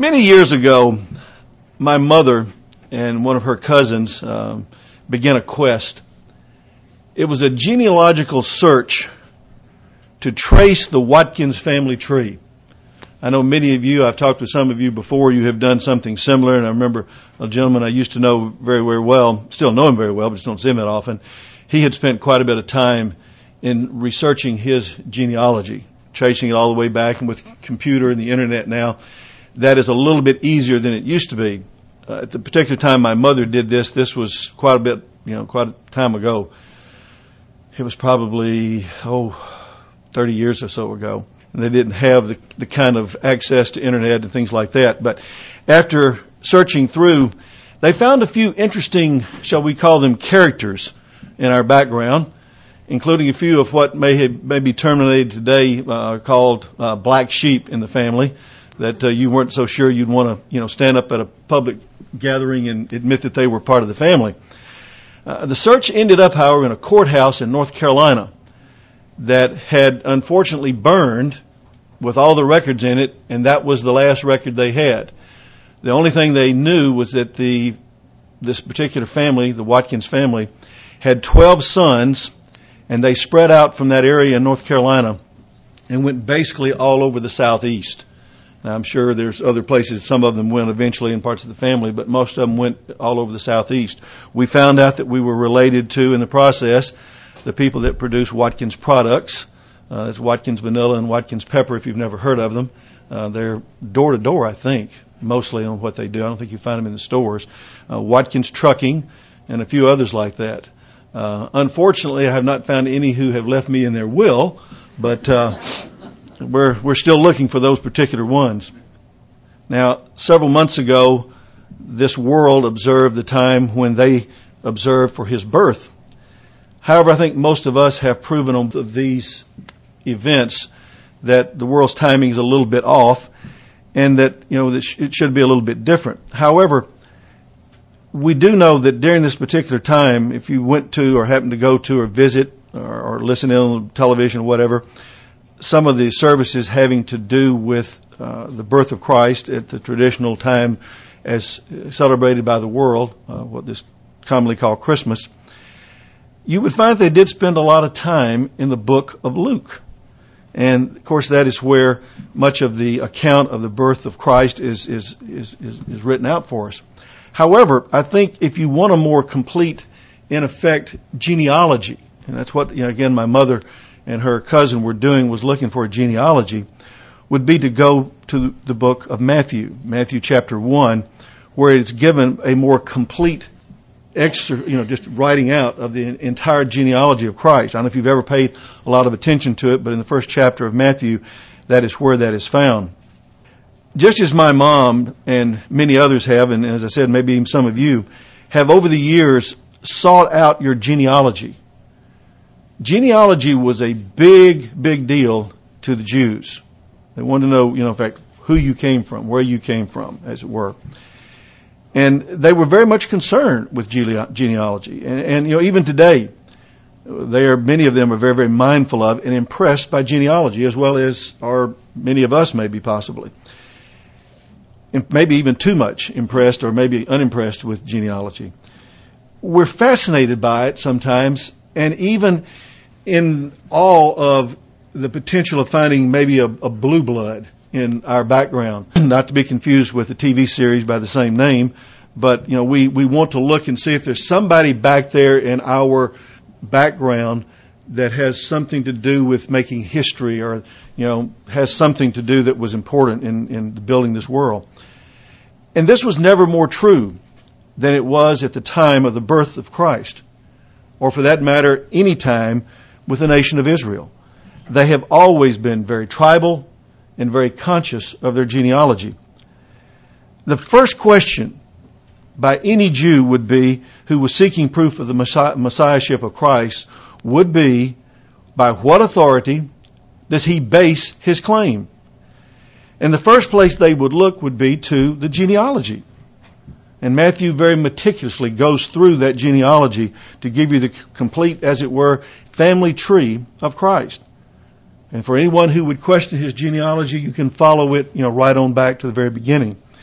Many years ago, my mother and one of her cousins began a quest. It was a genealogical search to trace the Watkins family tree. I know many of you, I've talked with some of you before, you have done something similar, and I remember a gentleman I used to know very, very well, still know him very well, but just don't see him that often. He had spent quite a bit of time in researching his genealogy, tracing it all the way back, and with computer and the internet now, that is a little bit easier than it used to be. At the particular time my mother did this was quite a time ago. It was probably, 30 years or so ago. And they didn't have the kind of access to internet and things like that. But after searching through, they found a few interesting, shall we call them, characters in our background, including a few of what may be terminated today called black sheep in the family, that you weren't so sure you'd want to stand up at a public gathering and admit that they were part of the family. The search ended up, however, in a courthouse in North Carolina that had unfortunately burned with all the records in it, and that was the last record they had. The only thing they knew was that this particular family, the Watkins family, had 12 sons, and they spread out from that area in North Carolina and went basically all over the southeast. Now, I'm sure there's other places, some of them went eventually in parts of the family, but most of them went all over the southeast. We found out that we were related to, in the process, the people that produce Watkins products. It's Watkins Vanilla and Watkins Pepper, if you've never heard of them. They're door to door, I think, mostly on what they do. I don't think you find them in the stores. Watkins Trucking and a few others like that. Unfortunately, I have not found any who have left me in their will, but we're still looking for those particular ones. Now, several months ago, this world observed the time when they observed for his birth. However, I think most of us have proven on these events that the world's timing is a little bit off, and that it should be a little bit different. However, we do know that during this particular time, if you went to or happened to go to or visit or listen in on television or whatever, some of the services having to do with the birth of Christ at the traditional time as celebrated by the world, what is commonly called Christmas, you would find they did spend a lot of time in the book of Luke. And, of course, that is where much of the account of the birth of Christ is written out for us. However, I think if you want a more complete, in effect, genealogy, and that's what, again, my mother and her cousin were doing, was looking for a genealogy, would be to go to the book of Matthew chapter 1, where it's given a more complete just writing out of the entire genealogy of Christ. I don't know if you've ever paid a lot of attention to it, but in the first chapter of Matthew, that is where that is found. Just as my mom and many others have, and as I said, maybe even some of you, have over the years sought out your genealogy. Genealogy was a big, big deal to the Jews. They wanted to know, in fact, who you came from, where you came from, as it were. And they were very much concerned with genealogy. And even today, many of them are very, very mindful of and impressed by genealogy, as well as are many of us maybe possibly. And maybe even too much impressed or maybe unimpressed with genealogy. We're fascinated by it sometimes, and even in all of the potential of finding maybe a blue blood in our background, not to be confused with the TV series by the same name, but we want to look and see if there's somebody back there in our background that has something to do with making history, or has something to do that was important in building this world. And this was never more true than it was at the time of the birth of Christ, or for that matter, any time with the nation of Israel. They have always been very tribal and very conscious of their genealogy. The first question by any Jew would be, who was seeking proof of the Messiahship of Christ, would be, by what authority does he base his claim? And the first place they would look would be to the genealogy. And Matthew very meticulously goes through that genealogy to give you the complete, as it were, family tree of Christ. And for anyone who would question his genealogy, you can follow it, right on back to the very beginning.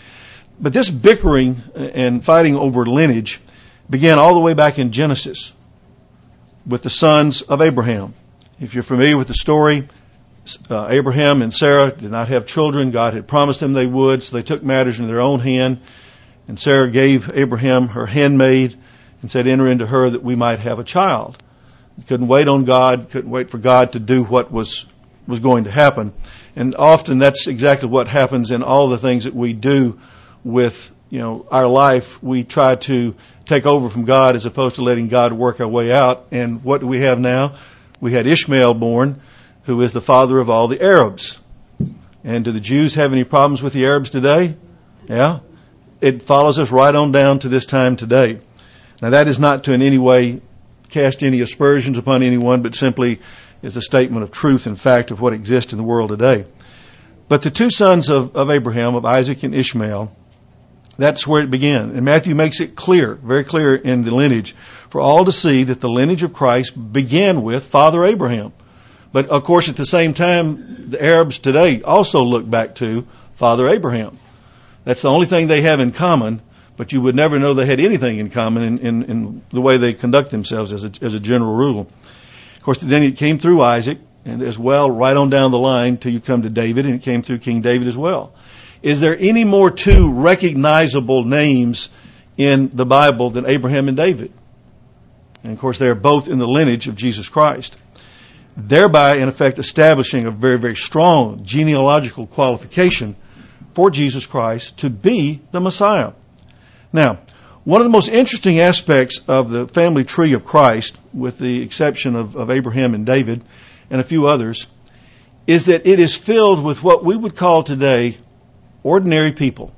But this bickering and fighting over lineage began all the way back in Genesis with the sons of Abraham. If you're familiar with the story, Abraham and Sarah did not have children. God had promised them they would, so they took matters into their own hand. And Sarah gave Abraham her handmaid and said, enter into her that we might have a child. Couldn't wait on God, couldn't wait for God to do what was going to happen. And often that's exactly what happens in all the things that we do with, our life. We try to take over from God as opposed to letting God work our way out. And what do we have now? We had Ishmael born, who is the father of all the Arabs. And do the Jews have any problems with the Arabs today? Yeah. It follows us right on down to this time today. Now that is not to in any way cast any aspersions upon anyone, but simply is a statement of truth and fact of what exists in the world today. But the two sons of Abraham, of Isaac and Ishmael, that's where it began. And Matthew makes it clear, very clear in the lineage, for all to see that the lineage of Christ began with Father Abraham. But of course at the same time, the Arabs today also look back to Father Abraham. That's the only thing they have in common, but you would never know they had anything in common in the way they conduct themselves as a general rule. Of course, then it came through Isaac, and as well, right on down the line till you come to David, and it came through King David as well. Is there any more two recognizable names in the Bible than Abraham and David? And of course, they are both in the lineage of Jesus Christ, thereby, in effect, establishing a very, very strong genealogical qualification for Jesus Christ to be the Messiah. Now, one of the most interesting aspects of the family tree of Christ, with the exception of Abraham and David and a few others, is that it is filled with what we would call today ordinary people.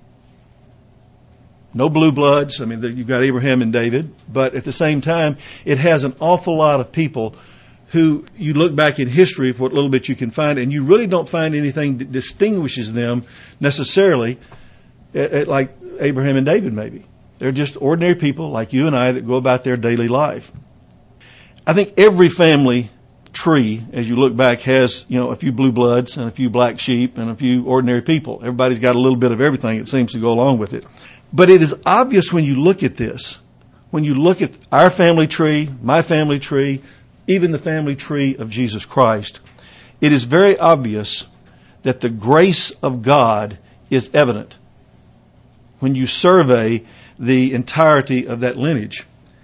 No blue bloods. I mean, you've got Abraham and David, but at the same time, it has an awful lot of people who you look back in history for what little bit you can find, and you really don't find anything that distinguishes them necessarily like Abraham and David maybe. They're just ordinary people like you and I that go about their daily life. I think every family tree, as you look back, has, a few blue bloods and a few black sheep and a few ordinary people. Everybody's got a little bit of everything, it seems, to go along with it. But it is obvious when you look at this, when you look at our family tree, my family tree, even the family tree of Jesus Christ, it is very obvious that the grace of God is evident when you survey the entirety of that lineage.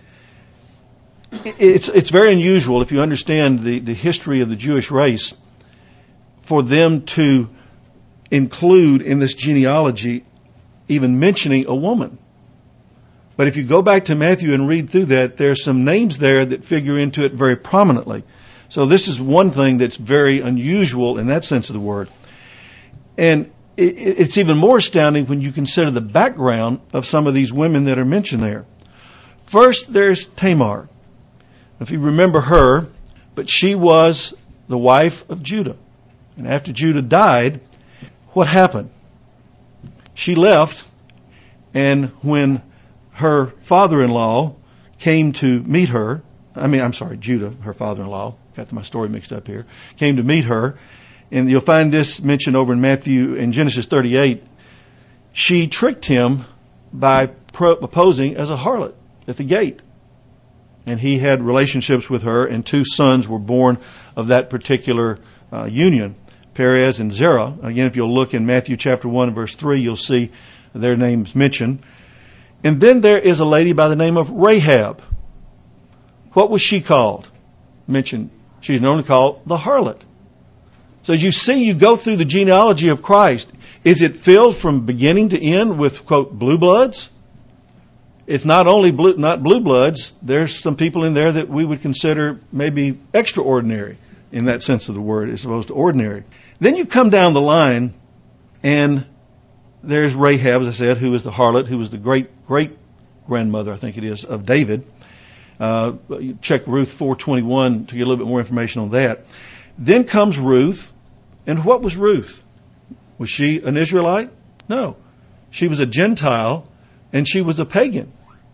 It's very unusual, if you understand the history of the Jewish race, for them to include in this genealogy even mentioning a woman. But if you go back to Matthew and read through that, there's some names there that figure into it very prominently. So this is one thing that's very unusual in that sense of the word. And it's even more astounding when you consider the background of some of these women that are mentioned there. First, there's Tamar. If you remember her, but she was the wife of Judah. And after Judah died, what happened? She left, and when her father-in-law came to meet her, Judah, her father-in-law, got my story mixed up here, came to meet her, and you'll find this mentioned over in Matthew, in Genesis 38. She tricked him by posing as a harlot at the gate. And he had relationships with her, and two sons were born of that particular union, Perez and Zerah. Again, if you'll look in Matthew chapter 1, verse 3, you'll see their names mentioned. And then there is a lady by the name of Rahab. What was she called? Mentioned. She's normally called the harlot. So as you see, you go through the genealogy of Christ. Is it filled from beginning to end with, quote, blue bloods? It's not only not blue bloods. There's some people in there that we would consider maybe extraordinary in that sense of the word, as opposed to ordinary. Then you come down the line, and there's Rahab, as I said, who is the harlot, who was the great-grandmother, I think it is, of David. Check Ruth 4:21 to get a little bit more information on that. Then comes Ruth. And what was Ruth? Was she an Israelite? No. She was a Gentile, and she was a pagan.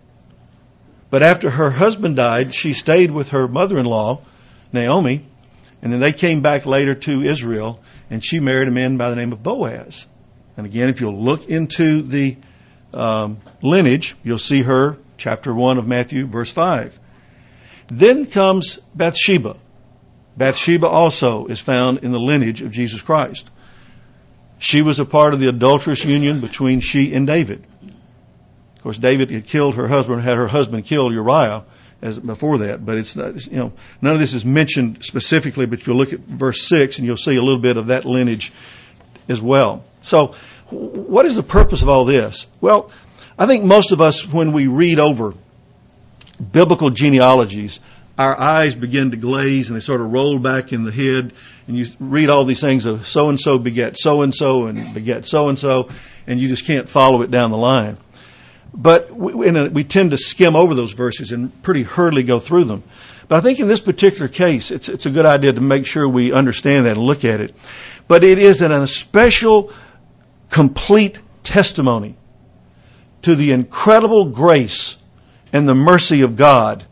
But after her husband died, she stayed with her mother-in-law, Naomi, and then they came back later to Israel, and she married a man by the name of Boaz. And again, if you'll look into the lineage, you'll see her, chapter 1 of Matthew, verse 5. Then comes Bathsheba. Bathsheba also is found in the lineage of Jesus Christ. She was a part of the adulterous union between she and David. Of course, David had killed her husband, had her husband kill Uriah before that, but it's not, none of this is mentioned specifically, but if you look at verse 6 and you'll see a little bit of that lineage as well. So, what is the purpose of all this? Well, I think most of us, when we read over biblical genealogies, our eyes begin to glaze and they sort of roll back in the head, and you read all these things of so-and-so beget so-and-so and beget so-and-so, and you just can't follow it down the line. But we tend to skim over those verses and pretty hurriedly go through them. But I think in this particular case, it's a good idea to make sure we understand that and look at it. But it is an especial, complete testimony to the incredible grace and the mercy of God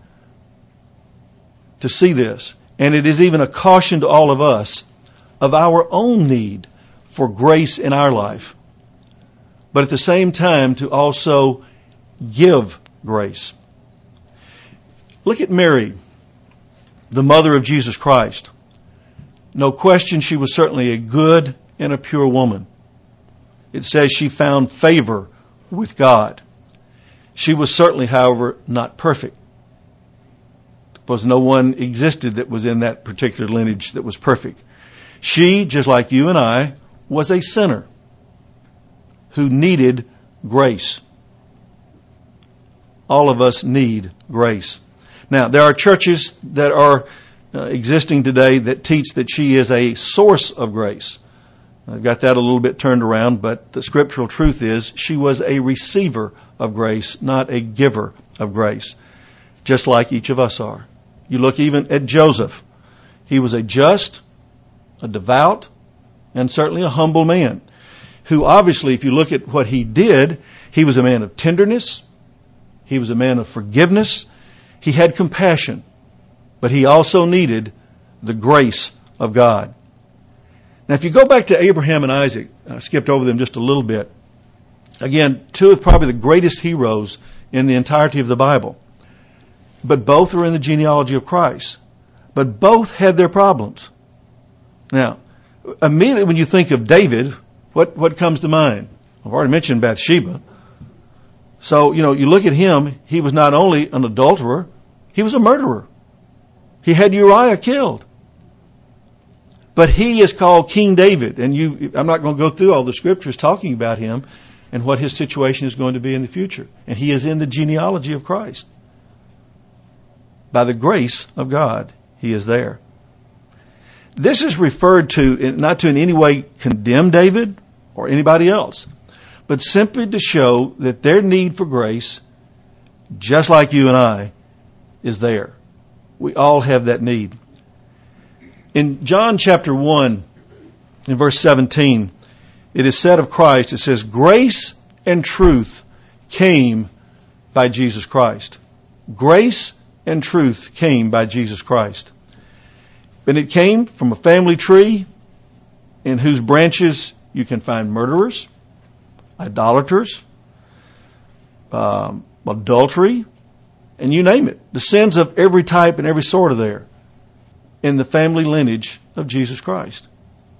to see this. And it is even a caution to all of us of our own need for grace in our life. But at the same time, to also give grace. Look at Mary, the mother of Jesus Christ. No question, she was certainly a good and a pure woman. It says she found favor with God. She was certainly, however, not perfect. Because no one existed that was in that particular lineage that was perfect. She, just like you and I, was a sinner who needed grace. All of us need grace. Now, there are churches that are existing today that teach that she is a source of grace. I've got that a little bit turned around, but the scriptural truth is she was a receiver of grace, not a giver of grace, just like each of us are. You look even at Joseph. He was a just, a devout, and certainly a humble man, who obviously, if you look at what he did, he was a man of tenderness, he was a man of forgiveness, he had compassion, but he also needed the grace of God. Now, if you go back to Abraham and Isaac, I skipped over them just a little bit. Again, two of probably the greatest heroes in the entirety of the Bible. But both are in the genealogy of Christ. But both had their problems. Now, immediately when you think of David, what comes to mind? I've already mentioned Bathsheba. So, you look at him, he was not only an adulterer, he was a murderer. He had Uriah killed. But he is called King David. And I'm not going to go through all the scriptures talking about him and what his situation is going to be in the future. And he is in the genealogy of Christ. By the grace of God, he is there. This is referred to, not to in any way condemn David or anybody else, but simply to show that their need for grace, just like you and I, is there. We all have that need. In John chapter 1, in verse 17, it is said of Christ, it says, grace and truth came by Jesus Christ. Grace and truth came by Jesus Christ. And it came from a family tree in whose branches you can find murderers, idolaters, adultery, and you name it. The sins of every type and every sort are there in the family lineage of Jesus Christ.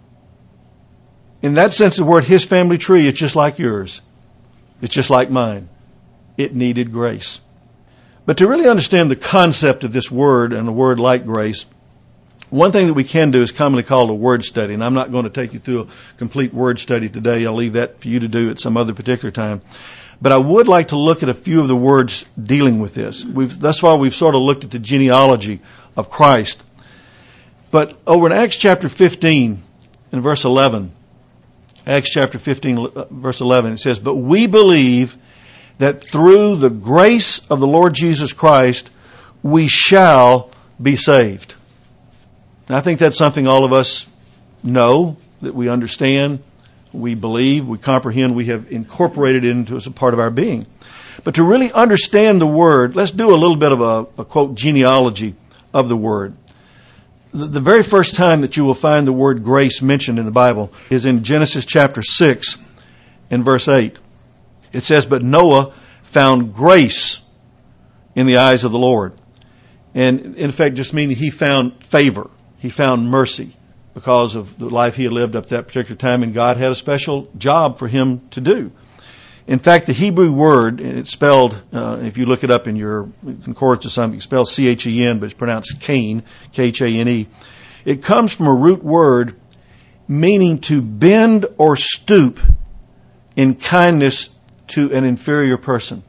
In that sense of the word, his family tree is just like yours. It's just like mine. It needed grace. But to really understand the concept of this word and a word like grace, one thing that we can do is commonly called a word study. And I'm not going to take you through a complete word study today. I'll leave that for you to do at some other particular time. But I would like to look at a few of the words dealing with this. Thus far, we've sort of looked at the genealogy of Christ. But over in Acts chapter 15 and verse 11, Acts chapter 15, verse 11, it says, but we believe that through the grace of the Lord Jesus Christ, we shall be saved. And I think that's something all of us know, that we understand, we believe, we comprehend, we have incorporated it into as a part of our being. But to really understand the word, let's do a little bit of a quote, genealogy of the word. The very first time that you will find the word grace mentioned in the Bible is in Genesis chapter 6 in verse 8. It says, but Noah found grace in the eyes of the Lord. And in fact, just meaning he found favor. He found mercy because of the life he had lived up to that particular time, and God had a special job for him to do. In fact, the Hebrew word, and it's spelled, if you look it up in your concordance or something, it's spelled C-H-E-N, but it's pronounced Cain, K-H-A-N-E. It comes from a root word meaning to bend or stoop in kindness to an inferior person.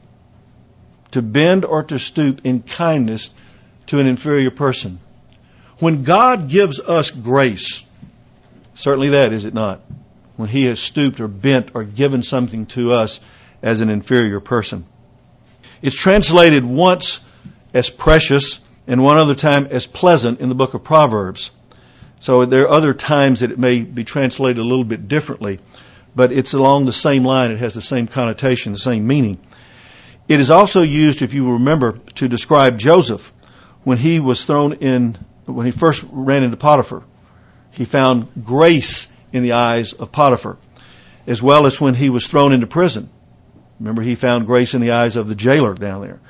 To bend or to stoop in kindness to an inferior person. When God gives us grace, certainly that, is it not? When He has stooped or bent or given something to us as an inferior person. It's translated once as precious and one other time as pleasant in the book of Proverbs. So there are other times that it may be translated a little bit differently, but it's along the same line. It has the same connotation, the same meaning. It is also used, if you remember, to describe Joseph when he was when he first ran into Potiphar. He found grace in the eyes of Potiphar, as well as when he was thrown into prison. Remember, he found grace in the eyes of the jailer down there.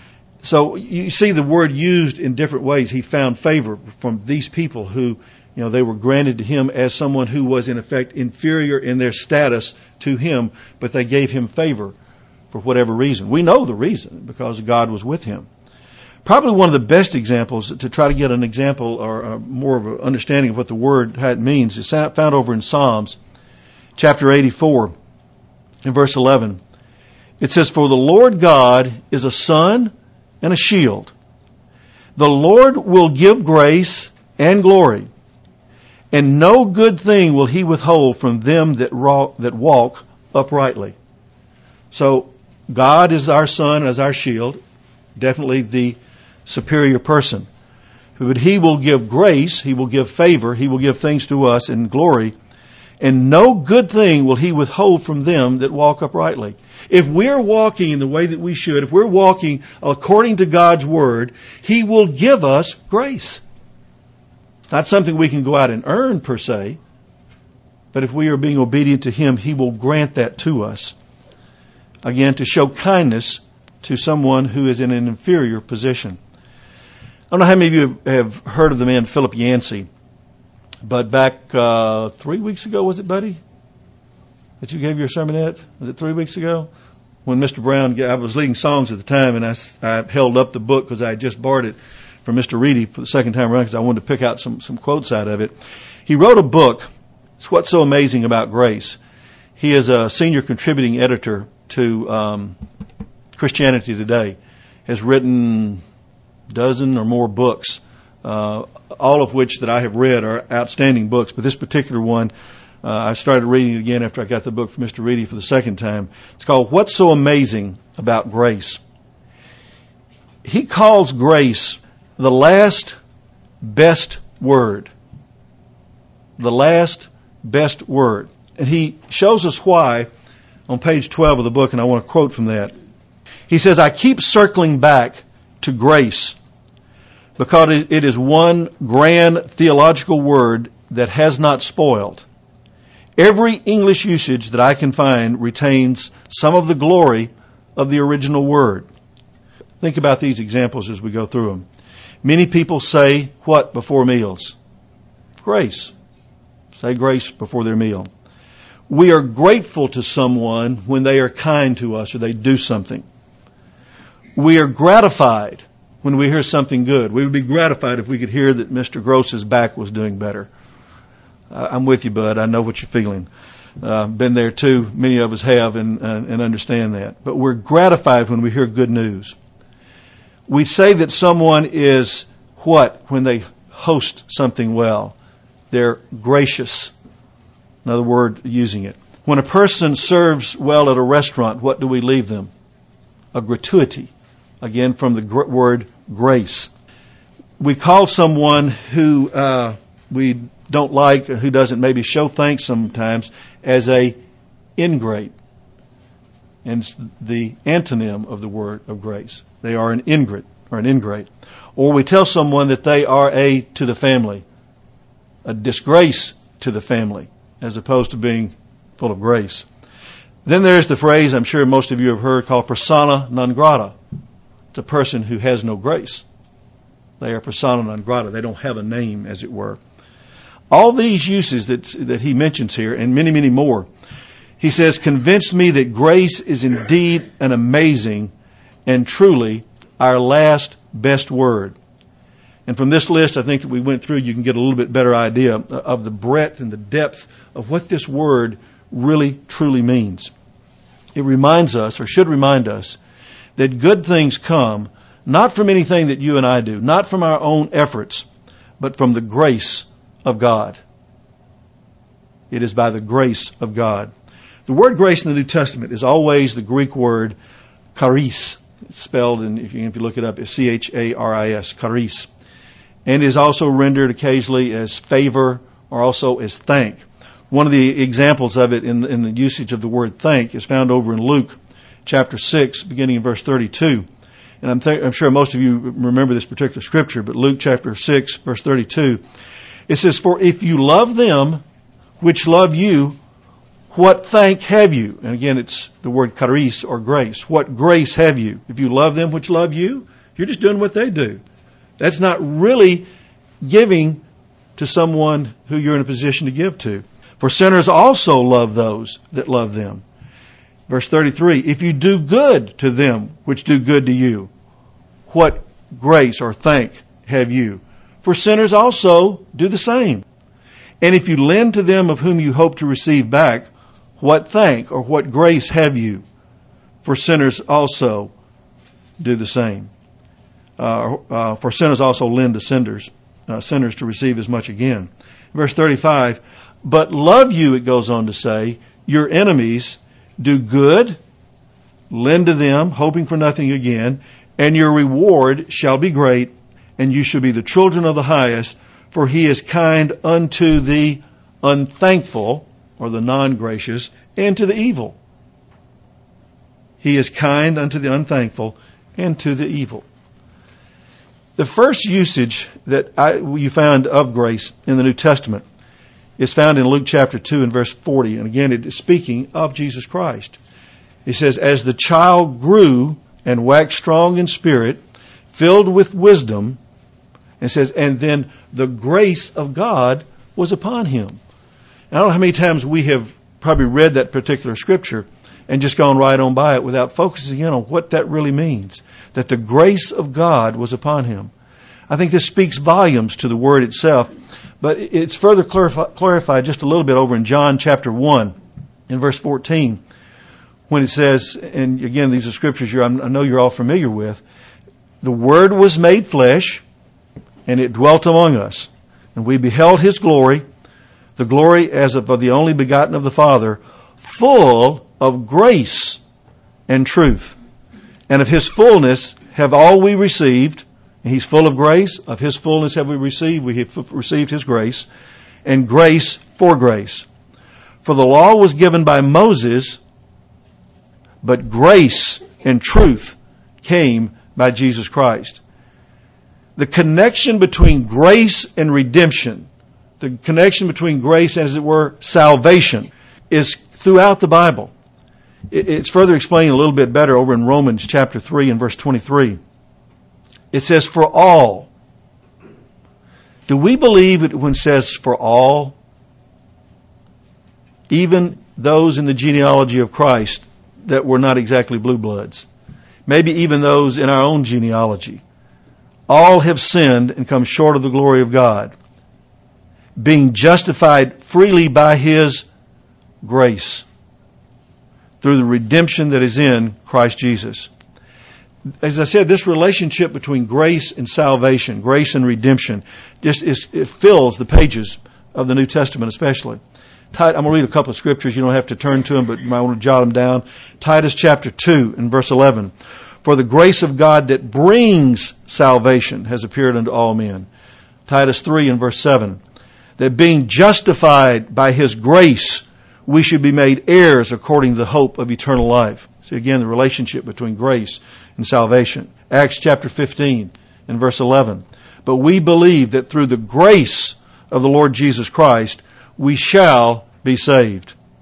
So you see the word used in different ways. He found favor from these people who, they were granted to him as someone who was in effect inferior in their status to him, but they gave him favor for whatever reason. We know the reason, because God was with him. Probably one of the best examples to try to get an example or more of an understanding of what the word, how it means, is found over in Psalms chapter 84 in verse 11. It says, for the Lord God is a sun and a shield. The Lord will give grace and glory, and no good thing will He withhold from them that walk uprightly. So God is our sun, as our shield, definitely the superior person. But He will give grace, He will give favor, He will give things to us in glory, and no good thing will He withhold from them that walk uprightly. If we're walking in the way that we should, if we're walking according to God's Word, He will give us grace. Not something we can go out and earn per se, but if we are being obedient to Him, He will grant that to us. Again, to show kindness to someone who is in an inferior position. I don't know how many of you have heard of the man Philip Yancey, but back 3 weeks ago, was it, buddy, that you gave your sermonette? Was it 3 weeks ago? When Mr. Brown, I was leading songs at the time, and I held up the book because I had just borrowed it from Mr. Reedy for the second time around because I wanted to pick out some quotes out of it. He wrote a book, it's What's So Amazing About Grace. He is a senior contributing editor to Christianity Today, has written a dozen or more books, all of which that I have read are outstanding books, but this particular one, I started reading it again after I got the book from Mr. Reedy for the second time. It's called What's So Amazing About Grace. He calls grace the last best word. The last best word. And he shows us why on page 12 of the book, and I want to quote from that. He says, I keep circling back to grace because it is one grand theological word that has not spoiled. Every English usage that I can find retains some of the glory of the original word. Think about these examples as we go through them. Many people say what before meals? Grace. Say grace before their meal. We are grateful to someone when they are kind to us or they do something. We are gratified when we hear something good. We would be gratified if we could hear that Mr. Gross's back was doing better. I'm with you, bud. I know what you're feeling. Been there too. Many of us have and understand that. But we're gratified when we hear good news. We say that someone is what when they host something well? They're gracious. Another word using it. When a person serves well at a restaurant, what do we leave them? A gratuity. Again, from the word grace. We call someone who we don't like, who doesn't maybe show thanks sometimes, as a ingrate. And it's the antonym of the word of grace. They are an ingrate or an ingrate. Or we tell someone that they are to the family, a disgrace to the family, as opposed to being full of grace. Then there's the phrase I'm sure most of you have heard called persona non grata. It's a person who has no grace. They are persona non grata. They don't have a name, as it were. All these uses that he mentions here, and many, many more, he says, convinced me that grace is indeed an amazing and truly our last best word. And from this list, I think that we went through, you can get a little bit better idea of the breadth and the depth of what this word really, truly means. It reminds us, or should remind us, that good things come not from anything that you and I do, not from our own efforts, but from the grace of God. It is by the grace of God. The word grace in the New Testament is always the Greek word charis. It's spelled, if you look it up, it's charis, charis. And is also rendered occasionally as favor or also as thank. One of the examples of it in the usage of the word thank is found over in Luke chapter 6, beginning in verse 32. And I'm sure most of you remember this particular scripture, but Luke chapter 6, verse 32, it says, for if you love them which love you, what thank have you? And again, it's the word charis or grace. What grace have you? If you love them which love you, you're just doing what they do. That's not really giving to someone who you're in a position to give to. For sinners also love those that love them. Verse 33, if you do good to them which do good to you, what grace or thank have you? For sinners also do the same. And if you lend to them of whom you hope to receive back, what thank or what grace have you? For sinners also do the same. For sinners also lend to sinners to receive as much again. Verse 35, but love you, it goes on to say, your enemies, do good, lend to them, hoping for nothing again, and your reward shall be great, and you shall be the children of the highest, for he is kind unto the unthankful, or the non-gracious, and to the evil. He is kind unto the unthankful and to the evil. The first usage that you found of grace in the New Testament is found in Luke chapter 2 and verse 40. And again, it is speaking of Jesus Christ. It says, as the child grew and waxed strong in spirit, filled with wisdom, and it says, and then the grace of God was upon him. And I don't know how many times we have probably read that particular scripture and just gone right on by it without focusing in on what that really means. That the grace of God was upon him. I think this speaks volumes to the word itself, but it's further clarified just a little bit over in John chapter 1 in verse 14 when it says, and again these are scriptures I know you're all familiar with, the Word was made flesh and it dwelt among us, and we beheld His glory, the glory as of the only begotten of the Father, full of grace and truth. And of His fullness have all we received. And He's full of grace. Of His fullness have we received. We have received His grace. And grace for grace. For the law was given by Moses, but grace and truth came by Jesus Christ. The connection between grace and redemption, the connection between grace, as it were, salvation, is throughout the Bible. It's further explained a little bit better over in Romans chapter 3 and verse 23. It says, for all. Do we believe it when it says for all? Even those in the genealogy of Christ that were not exactly blue bloods. Maybe even those in our own genealogy. All have sinned and come short of the glory of God, being justified freely by His grace through the redemption that is in Christ Jesus. As I said, this relationship between grace and salvation, grace and redemption, it fills the pages of the New Testament especially. I'm going to read a couple of scriptures. You don't have to turn to them, but you might want to jot them down. Titus chapter 2 and verse 11. For the grace of God that brings salvation has appeared unto all men. Titus 3 and verse 7. That being justified by His grace, we should be made heirs according to the hope of eternal life. See again the relationship between grace and salvation. Acts chapter 15 and verse 11. But we believe that through the grace of the Lord Jesus Christ, we shall be saved.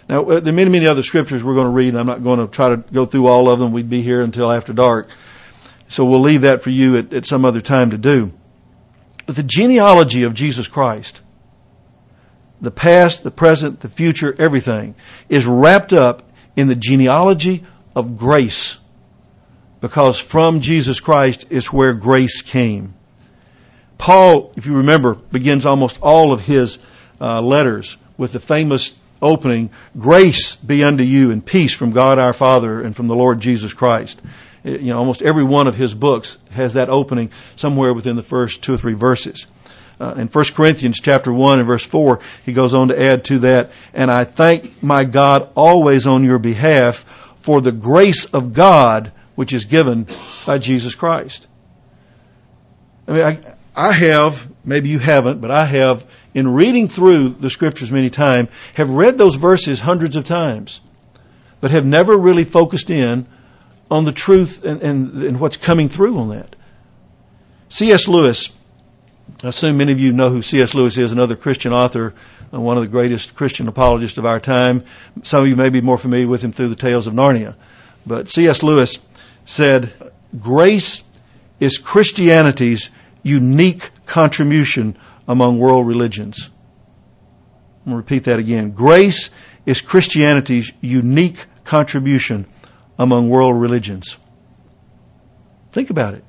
Now, there are many, many other scriptures we're going to read, and I'm not going to try to go through all of them. We'd be here until after dark. So we'll leave that for you at some other time to do. But the genealogy of Jesus Christ, the past, the present, the future, everything, is wrapped up in the genealogy of grace. Because from Jesus Christ is where grace came. Paul, if you remember, begins almost all of his letters with the famous opening, "Grace be unto you and peace from God our Father and from the Lord Jesus Christ." Almost every one of his books has that opening somewhere within the first 2 or 3 verses. In 1 Corinthians chapter 1 and verse 4, he goes on to add to that, "And I thank my God always on your behalf for the grace of God which is given by Jesus Christ." I mean, I have, maybe you haven't, but I have, in reading through the scriptures many times, have read those verses hundreds of times, but have never really focused in on the truth and what's coming through on that. C.S. Lewis, I assume many of you know who C.S. Lewis is, another Christian author, one of the greatest Christian apologists of our time. Some of you may be more familiar with him through the Tales of Narnia. But C.S. Lewis said, "Grace is Christianity's unique contribution among world religions." I'm going to repeat that again. Grace is Christianity's unique contribution among world religions. Think about it.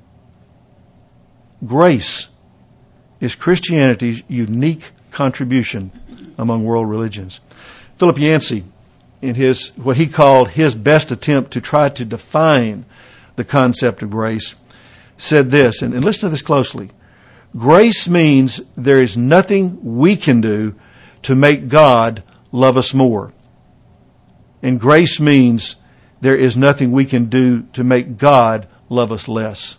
Grace is Christianity's unique contribution among world religions. Philip Yancey, in his what he called his best attempt to try to define the concept of grace, said this, and listen to this closely. "Grace means there is nothing we can do to make God love us more. And grace means there is nothing we can do to make God love us less."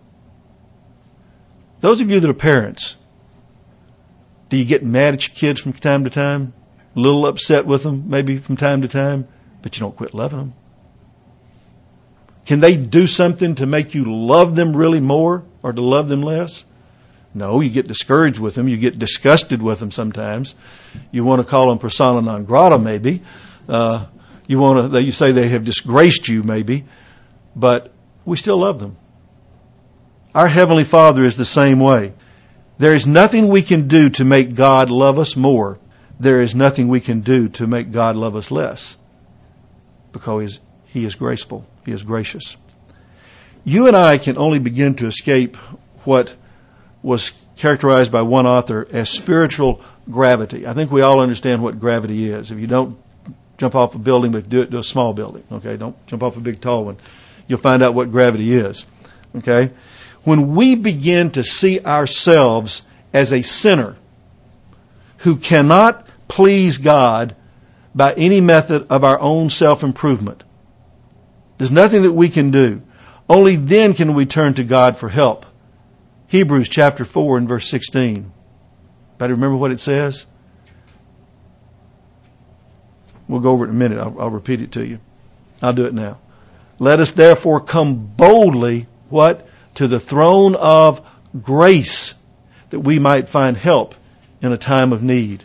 Those of you that are parents, do you get mad at your kids from time to time? A little upset with them maybe from time to time, but you don't quit loving them? Can they do something to make you love them really more or to love them less? No, you get discouraged with them. You get disgusted with them sometimes. You want to call them persona non grata maybe. You say they have disgraced you maybe, but we still love them. Our Heavenly Father is the same way. There is nothing we can do to make God love us more. There is nothing we can do to make God love us less, because He is graceful. He is gracious. You and I can only begin to escape what was characterized by one author as spiritual gravity. I think we all understand what gravity is. If you don't jump off a building, but do it to a small building, okay? Don't jump off a big tall one. You'll find out what gravity is, okay? When we begin to see ourselves as a sinner who cannot please God by any method of our own self-improvement, there's nothing that we can do. Only then can we turn to God for help. Hebrews chapter 4 and verse 16. Everybody remember what it says? We'll go over it in a minute. I'll repeat it to you. I'll do it now. "Let us therefore come boldly," what? "To the throne of grace, that we might find help in a time of need."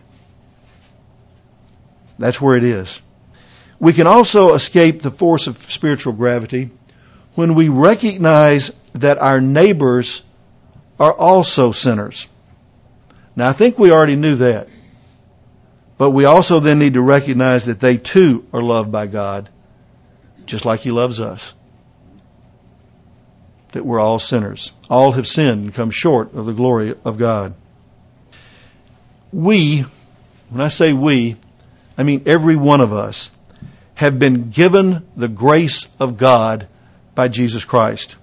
That's where it is. We can also escape the force of spiritual gravity when we recognize that our neighbors are also sinners. Now, I think we already knew that. But we also then need to recognize that they too are loved by God, just like He loves us. That we're all sinners. All have sinned and come short of the glory of God. We, when I say we, I mean every one of us, have been given the grace of God by Jesus Christ.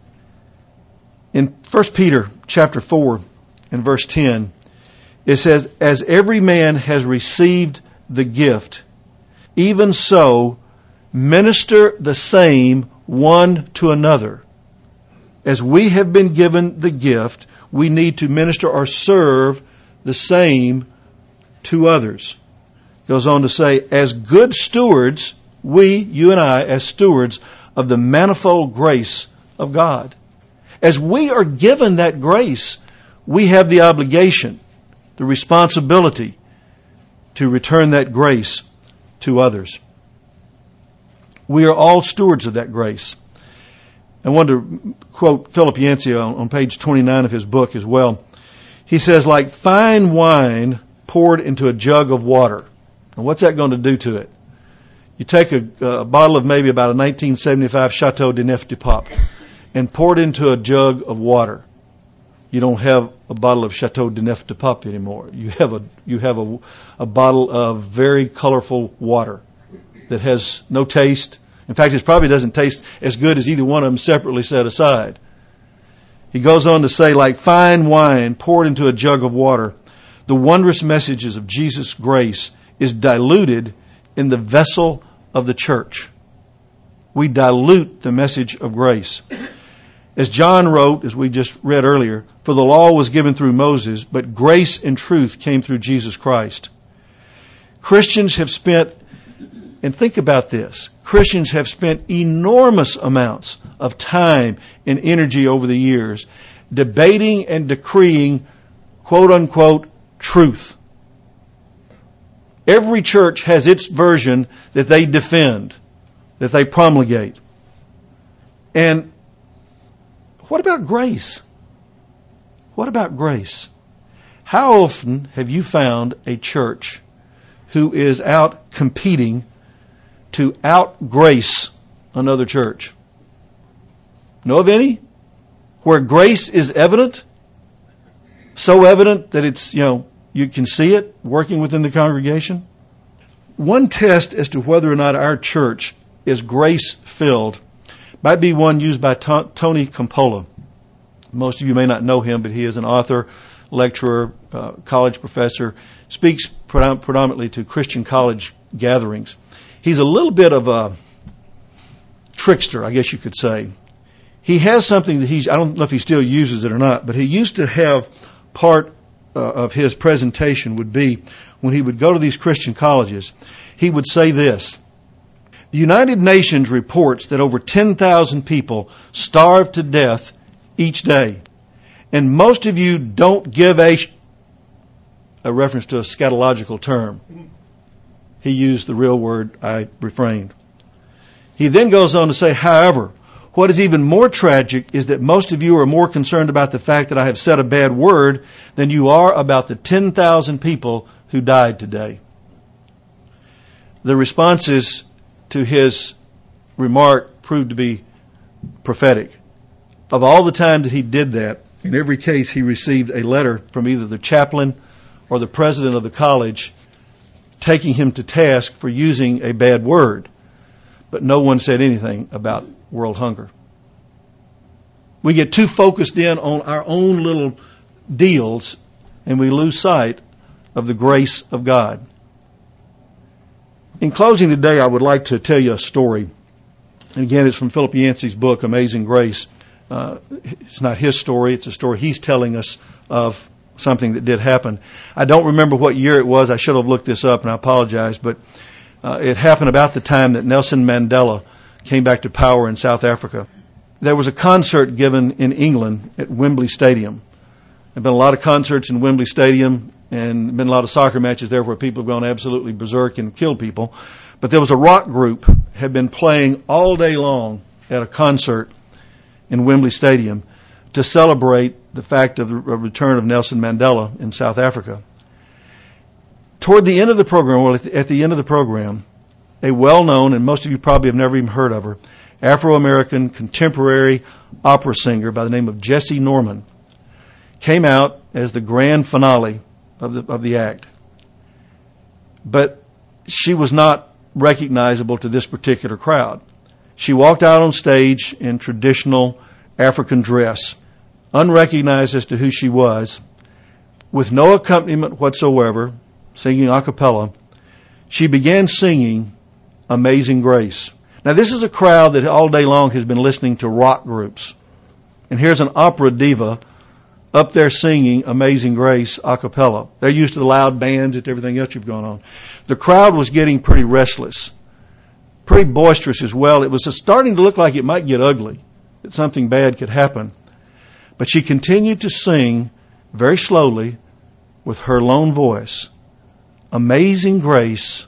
In 1 Peter chapter 4 and verse 10, it says, "As every man has received the gift, even so minister the same one to another." As we have been given the gift, we need to minister or serve the same to others. It goes on to say, as good stewards, we, you and I, as stewards of the manifold grace of God. As we are given that grace, we have the obligation, the responsibility to return that grace to others. We are all stewards of that grace. I want to quote Philip Yancey on page 29 of his book as well. He says, like fine wine poured into a jug of water. And what's that going to do to it? You take a bottle of maybe about a 1975 Chateau de Neuf de Pape and pour it into a jug of water. You don't have a bottle of Chateau de Neuf de Pape anymore. You have a bottle of very colorful water that has no taste. In fact, it probably doesn't taste as good as either one of them separately set aside. He goes on to say, like fine wine poured into a jug of water, the wondrous messages of Jesus' grace is diluted in the vessel of the church. We dilute the message of grace. As John wrote, as we just read earlier, for the law was given through Moses, but grace and truth came through Jesus Christ. Christians have spent, and think about this, Christians have spent enormous amounts of time and energy over the years debating and decreeing, quote unquote, truth. Every church has its version that they defend, that they promulgate. And what about grace? What about grace? How often have you found a church who is out competing to out-grace another church? Know of any? Where grace is evident? So evident that it's, you can see it working within the congregation? One test as to whether or not our church is grace-filled might be one used by Tony Campolo. Most of you may not know him, but he is an author, lecturer, college professor, speaks predominantly to Christian college gatherings. He's a little bit of a trickster, I guess you could say. He has something that I don't know if he still uses it or not, but he used to have part of his presentation would be when he would go to these Christian colleges, he would say this: the United Nations reports that over 10,000 people starve to death each day. And most of you don't give a reference to a scatological term. He used the real word, I refrained. He then goes on to say, however, what is even more tragic is that most of you are more concerned about the fact that I have said a bad word than you are about the 10,000 people who died today. The responses to his remark proved to be prophetic. Of all the times that he did that, in every case he received a letter from either the chaplain or the president of the college taking him to task for using a bad word. But no one said anything about world hunger. We get too focused in on our own little deals and we lose sight of the grace of God. In closing today, I would like to tell you a story. And again, it's from Philip Yancey's book, Amazing Grace. It's not his story. It's a story he's telling us of something that did happen. I don't remember what year it was. I should have looked this up, and I apologize. But it happened about the time that Nelson Mandela came back to power in South Africa. There was a concert given in England at Wembley Stadium. There have been a lot of concerts in Wembley Stadium, and been a lot of soccer matches there where people have gone absolutely berserk and killed people. But there was a rock group had been playing all day long at a concert in Wembley Stadium to celebrate the fact of the return of Nelson Mandela in South Africa. Toward the end of the program, or at the end of the program, a well-known, and most of you probably have never even heard of her, Afro-American contemporary opera singer by the name of Jessie Norman came out as the grand finale of the act. But she was not recognizable to this particular crowd. She walked out on stage in traditional African dress, unrecognized as to who she was, with no accompaniment whatsoever, singing a cappella. She began singing Amazing Grace. Now, this is a crowd that all day long has been listening to rock groups. And here's an opera diva up there singing Amazing Grace a cappella. They're used to the loud bands and everything else you've gone on. The crowd was getting pretty restless, pretty boisterous as well. It was starting to look like it might get ugly, that something bad could happen. But she continued to sing very slowly with her lone voice, Amazing Grace,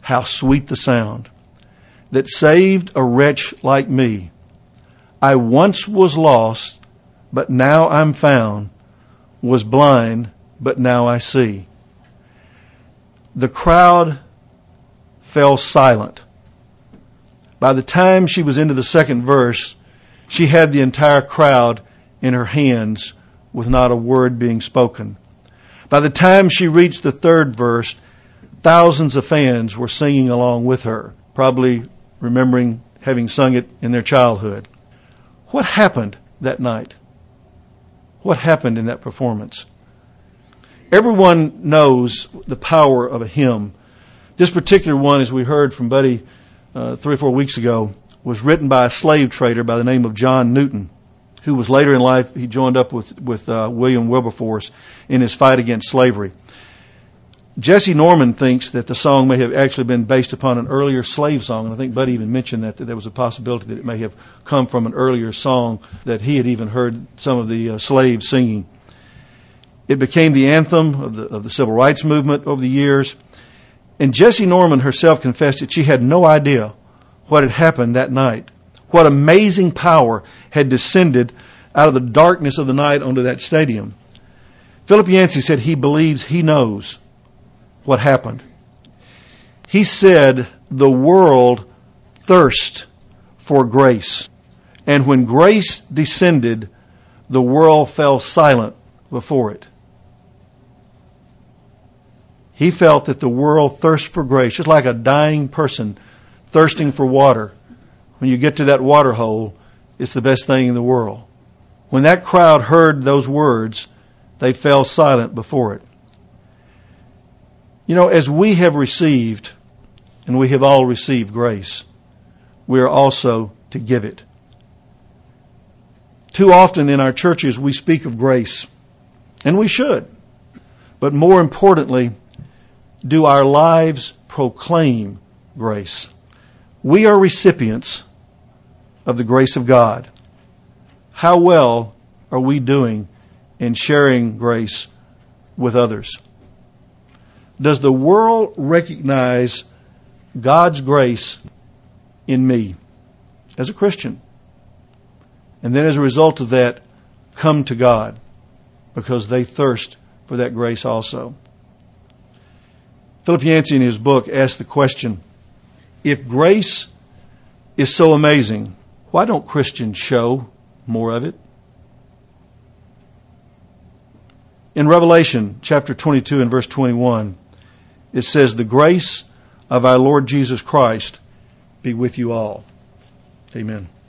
how sweet the sound that saved a wretch like me. I once was lost, but now I'm found, was blind, but now I see. The crowd fell silent. By the time she was into the second verse, she had the entire crowd in her hands with not a word being spoken. By the time she reached the third verse, thousands of fans were singing along with her, probably remembering having sung it in their childhood. What happened that night? What happened in that performance? Everyone knows the power of a hymn. This particular one, as we heard from Buddy 3 or 4 weeks ago, was written by a slave trader by the name of John Newton, who was later in life, he joined up with William Wilberforce in his fight against slavery. Jesse Norman thinks that the song may have actually been based upon an earlier slave song, and I think Buddy even mentioned that there was a possibility that it may have come from an earlier song that he had even heard some of the slaves singing. It became the anthem of the civil rights movement over the years, and Jesse Norman herself confessed that she had no idea what had happened that night, what amazing power had descended out of the darkness of the night onto that stadium. Philip Yancey said he believes he knows what happened. He said the world thirsts for grace. And when grace descended, the world fell silent before it. He felt that the world thirsts for grace, just like a dying person thirsting for water. When you get to that water hole, it's the best thing in the world. When that crowd heard those words, they fell silent before it. You know, as we have received, and we have all received grace, we are also to give it. Too often in our churches we speak of grace, and we should. But more importantly, do our lives proclaim grace? We are recipients of the grace of God. How well are we doing in sharing grace with others? Does the world recognize God's grace in me as a Christian? And then as a result of that, come to God because they thirst for that grace also. Philip Yancey in his book asked the question, if grace is so amazing, why don't Christians show more of it? In Revelation chapter 22 and verse 21, it says, the grace of our Lord Jesus Christ be with you all. Amen.